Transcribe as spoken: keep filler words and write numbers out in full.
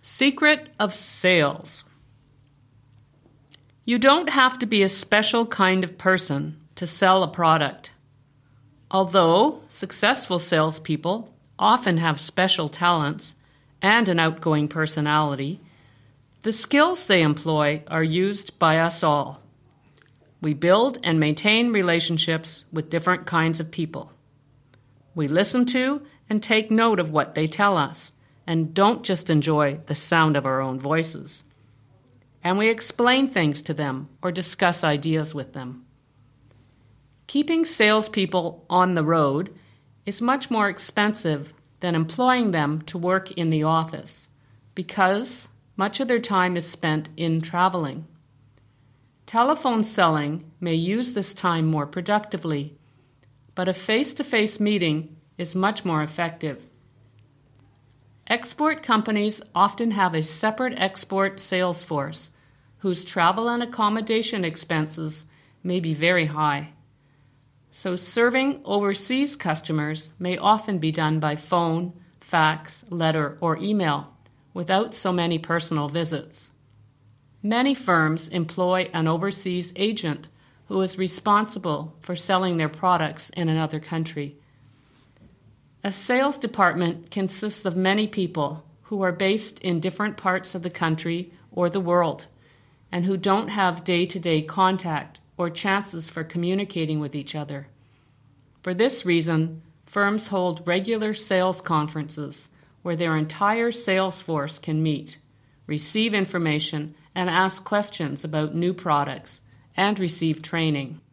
Secret of sales. You don't have to be a special kind of person to sell a product. Although successful salespeople often have special talents and an outgoing personality, the skills they employ are used by us all. We build and maintain relationships with different kinds of people. We listen to and take note of what they tell us, and don't just enjoy the sound of our own voices. And we explain things to them or discuss ideas with them. Keeping salespeople on the road is much more expensive than employing them to work in the office, because much of their time is spent in traveling. Telephone selling may use this time more productively, but a face-to-face meeting is much more effective. Export companies often have a separate export sales force whose travel and accommodation expenses may be very high. So serving overseas customers may often be done by phone, fax, letter, or email without so many personal visits. Many firms employ an overseas agent who is responsible for selling their products in another country. A sales department consists of many people who are based in different parts of the country or the world and who don't have day-to-day contact or chances for communicating with each other. For this reason, firms hold regular sales conferences where their entire sales force can meet, receive information, and ask questions about new products, and receive training.